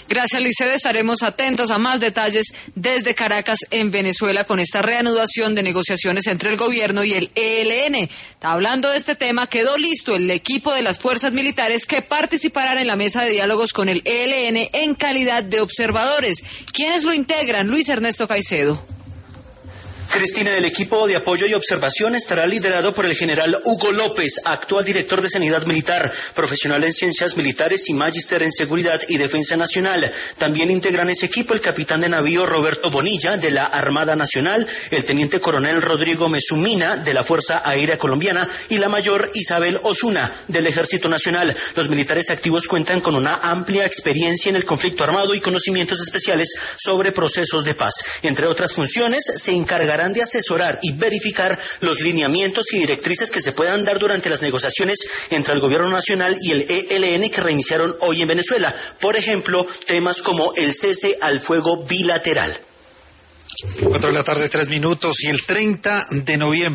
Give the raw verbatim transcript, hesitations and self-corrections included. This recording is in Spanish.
Gracias, Licede. Estaremos atentos a más detalles desde Caracas, en Venezuela, con esta reanudación de negociaciones entre el gobierno y el E L N. Hablando de este tema, quedó listo el equipo de las fuerzas militares que participarán en la mesa de diálogos con el E L N en calidad de observadores. ¿Quiénes lo integran? Luis Ernesto Caicedo. Cristina, el equipo de apoyo y observación estará liderado por el general Hugo López, actual director de Sanidad Militar, profesional en ciencias militares y magíster en seguridad y defensa nacional. También integran ese equipo el capitán de navío Roberto Bonilla, de la Armada Nacional, el teniente coronel Rodrigo Mesumina, de la Fuerza Aérea Colombiana, y la mayor Isabel Osuna, del Ejército Nacional. Los militares activos cuentan con una amplia experiencia en el conflicto armado y conocimientos especiales sobre procesos de paz. Entre otras funciones, se encargarán de asesorar y verificar los lineamientos y directrices que se puedan dar durante las negociaciones entre el Gobierno Nacional y el E L N que reiniciaron hoy en Venezuela. Por ejemplo, temas como el cese al fuego bilateral. Cuatro de la tarde, tres minutos, y el treinta de noviembre.